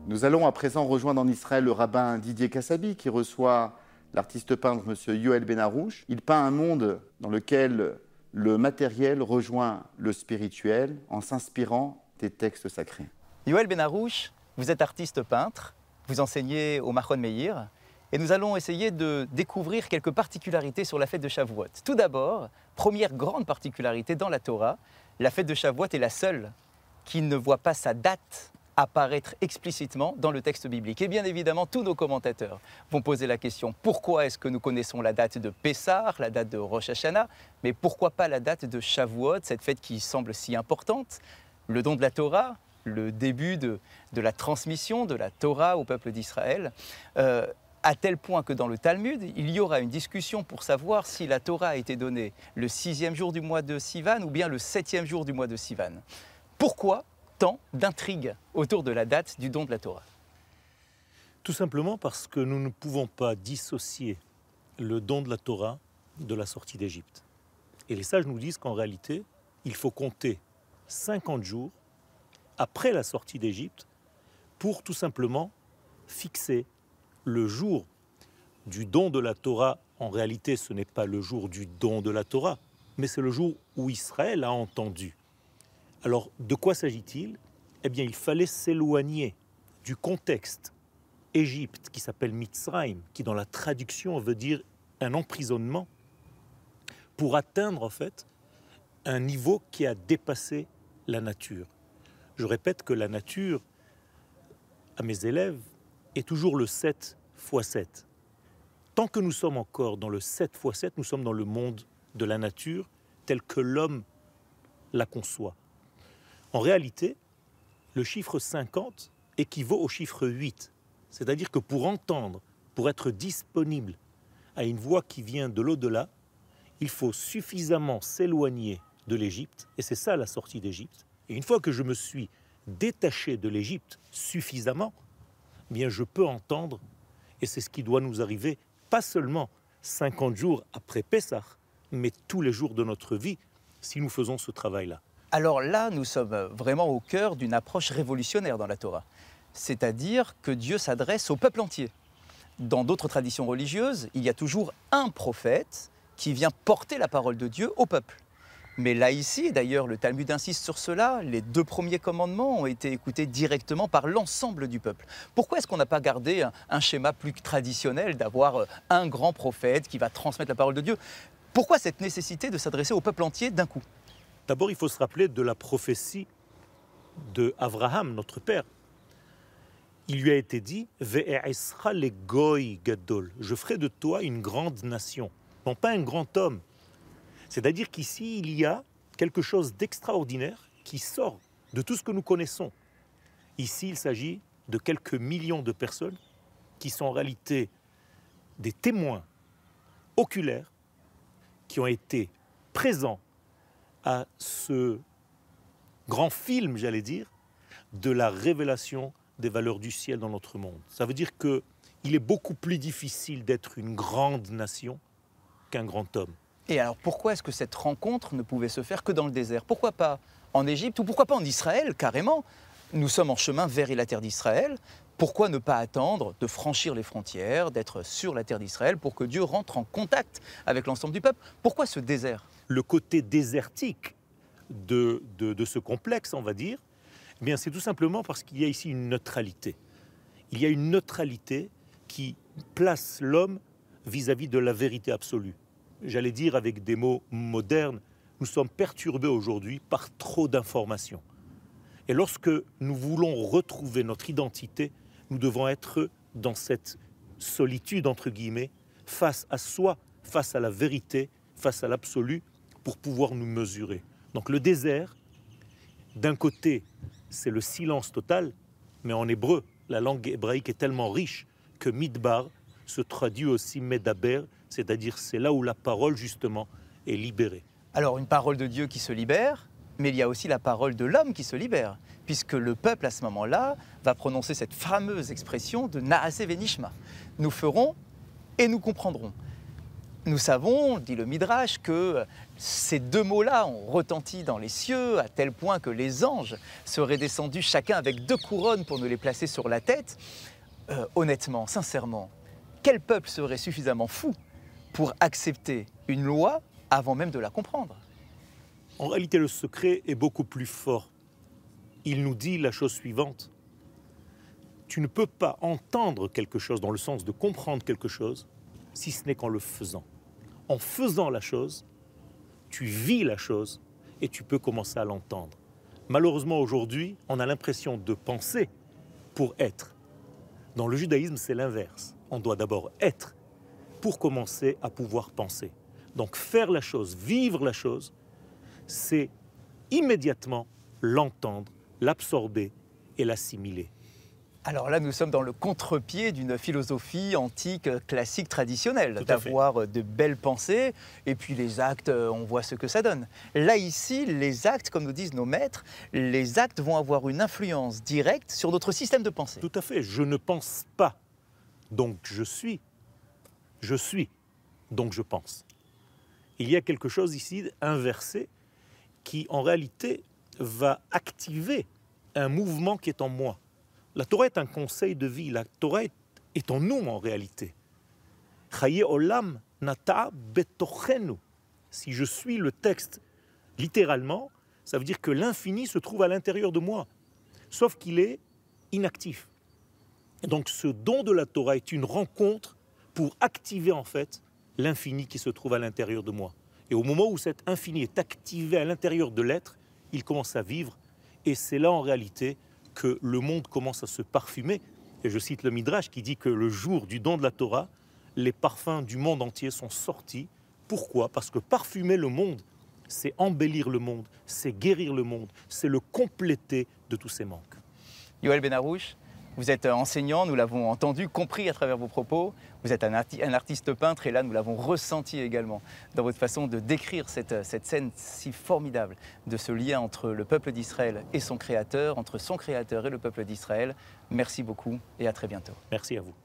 Nous allons à présent rejoindre en Israël le rabbin Didier Kassabi qui reçoit l'artiste peintre M. Yoel Benarouche. Il peint un monde dans lequel le matériel rejoint le spirituel en s'inspirant des textes sacrés. Yoel Benarouche, vous êtes artiste peintre, vous enseignez au Machon Meir et nous allons essayer de découvrir quelques particularités sur la fête de Shavuot. Tout d'abord, première grande particularité dans la Torah, la fête de Shavuot est la seule qui ne voit pas sa date apparaître explicitement dans le texte biblique. Et bien évidemment, tous nos commentateurs vont poser la question, pourquoi est-ce que nous connaissons la date de Pessah, la date de Rosh Hashanah, mais pourquoi pas la date de Shavuot, cette fête qui semble si importante, le don de la Torah, le début de la transmission de la Torah au peuple d'Israël, à tel point que dans le Talmud, il y aura une discussion pour savoir si la Torah a été donnée le 6e jour du mois de Sivan ou bien le 7e jour du mois de Sivan. Pourquoi tant d'intrigues autour de la date du don de la Torah? Tout simplement parce que nous ne pouvons pas dissocier le don de la Torah de la sortie d'Égypte. Et les sages nous disent qu'en réalité, il faut compter 50 jours après la sortie d'Égypte pour tout simplement fixer le jour du don de la Torah. En réalité, ce n'est pas le jour du don de la Torah, mais c'est le jour où Israël a entendu. Alors, de quoi s'agit-il? Eh bien, il fallait s'éloigner du contexte Égypte, qui s'appelle Mitzrayim, qui dans la traduction veut dire un emprisonnement, pour atteindre en fait un niveau qui a dépassé la nature. Je répète que la nature, à mes élèves, est toujours le 7 x 7. Tant que nous sommes encore dans le 7 x 7, nous sommes dans le monde de la nature tel que l'homme la conçoit. En réalité, le chiffre 50 équivaut au chiffre 8. C'est-à-dire que pour entendre, pour être disponible à une voix qui vient de l'au-delà, il faut suffisamment s'éloigner de l'Égypte, et c'est ça la sortie d'Égypte. Et une fois que je me suis détaché de l'Égypte suffisamment, eh bien je peux entendre, et c'est ce qui doit nous arriver, pas seulement 50 jours après Pessah, mais tous les jours de notre vie, si nous faisons ce travail-là. Alors là, nous sommes vraiment au cœur d'une approche révolutionnaire dans la Torah. C'est-à-dire que Dieu s'adresse au peuple entier. Dans d'autres traditions religieuses, il y a toujours un prophète qui vient porter la parole de Dieu au peuple. Mais là, ici, d'ailleurs, le Talmud insiste sur cela, les 2 premiers commandements ont été écoutés directement par l'ensemble du peuple. Pourquoi est-ce qu'on n'a pas gardé un schéma plus traditionnel d'avoir un grand prophète qui va transmettre la parole de Dieu? Pourquoi cette nécessité de s'adresser au peuple entier d'un coup? D'abord, il faut se rappeler de la prophétie de Abraham, notre père. Il lui a été dit « Ve'e'esra le goy gadol » « Je ferai de toi une grande nation », non pas un grand homme. C'est-à-dire qu'ici, il y a quelque chose d'extraordinaire qui sort de tout ce que nous connaissons. Ici, il s'agit de quelques millions de personnes qui sont en réalité des témoins oculaires qui ont été présents à ce grand film, j'allais dire, de la révélation des valeurs du ciel dans notre monde. Ça veut dire qu'il est beaucoup plus difficile d'être une grande nation qu'un grand homme. Et alors pourquoi est-ce que cette rencontre ne pouvait se faire que dans le désert? Pourquoi pas en Égypte ou pourquoi pas en Israël, carrément? Nous sommes en chemin vers la terre d'Israël. Pourquoi ne pas attendre de franchir les frontières, d'être sur la terre d'Israël pour que Dieu rentre en contact avec l'ensemble du peuple? Pourquoi ce désert? Le côté désertique de ce complexe, on va dire, eh bien, c'est tout simplement parce qu'il y a ici une neutralité. Il y a une neutralité qui place l'homme vis-à-vis de la vérité absolue. J'allais dire avec des mots modernes, nous sommes perturbés aujourd'hui par trop d'informations. Et lorsque nous voulons retrouver notre identité, nous devons être dans cette solitude, entre guillemets, face à soi, face à la vérité, face à l'absolu, pour pouvoir nous mesurer. Donc le désert, d'un côté, c'est le silence total, mais en hébreu, la langue hébraïque est tellement riche que midbar se traduit aussi medaber, c'est-à-dire c'est là où la parole, justement, est libérée. Alors une parole de Dieu qui se libère, mais il y a aussi la parole de l'homme qui se libère, puisque le peuple, à ce moment-là, va prononcer cette fameuse expression de Naaseh Venishma. Nous ferons et nous comprendrons. Nous savons, dit le Midrash, que ces deux mots-là ont retenti dans les cieux à tel point que les anges seraient descendus chacun avec 2 couronnes pour nous les placer sur la tête. Honnêtement, sincèrement, quel peuple serait suffisamment fou pour accepter une loi avant même de la comprendre? En réalité, le secret est beaucoup plus fort. Il nous dit la chose suivante. Tu ne peux pas entendre quelque chose dans le sens de comprendre quelque chose si ce n'est qu'en le faisant. En faisant la chose, tu vis la chose et tu peux commencer à l'entendre. Malheureusement, aujourd'hui, on a l'impression de penser pour être. Dans le judaïsme, c'est l'inverse. On doit d'abord être pour commencer à pouvoir penser. Donc faire la chose, vivre la chose, c'est immédiatement l'entendre, l'absorber et l'assimiler. Alors là, nous sommes dans le contre-pied d'une philosophie antique, classique, traditionnelle, d'avoir de belles pensées, et puis les actes, on voit ce que ça donne. Là, ici, les actes, comme nous disent nos maîtres, les actes vont avoir une influence directe sur notre système de pensée. Tout à fait. Je ne pense pas, donc je suis. Je suis, donc je pense. Il y a quelque chose ici inversé qui, en réalité, va activer un mouvement qui est en moi. La Torah est un conseil de vie. La Torah est en nous, en réalité. Chaye olam nata betochenu. Si je suis le texte littéralement, ça veut dire que l'infini se trouve à l'intérieur de moi, sauf qu'il est inactif. Et donc ce don de la Torah est une rencontre pour activer en fait l'infini qui se trouve à l'intérieur de moi. Et au moment où cet infini est activé à l'intérieur de l'être, il commence à vivre. Et c'est là en réalité que le monde commence à se parfumer. Et je cite le Midrash qui dit que le jour du don de la Torah, les parfums du monde entier sont sortis. Pourquoi? Parce que parfumer le monde, c'est embellir le monde, c'est guérir le monde, c'est le compléter de tous ses manques. Yoël Benarouche, vous êtes enseignant, nous l'avons entendu, compris à travers vos propos. Vous êtes un artiste peintre et là, nous l'avons ressenti également dans votre façon de décrire cette scène si formidable de ce lien entre le peuple d'Israël et son créateur, entre son créateur et le peuple d'Israël. Merci beaucoup et à très bientôt. Merci à vous.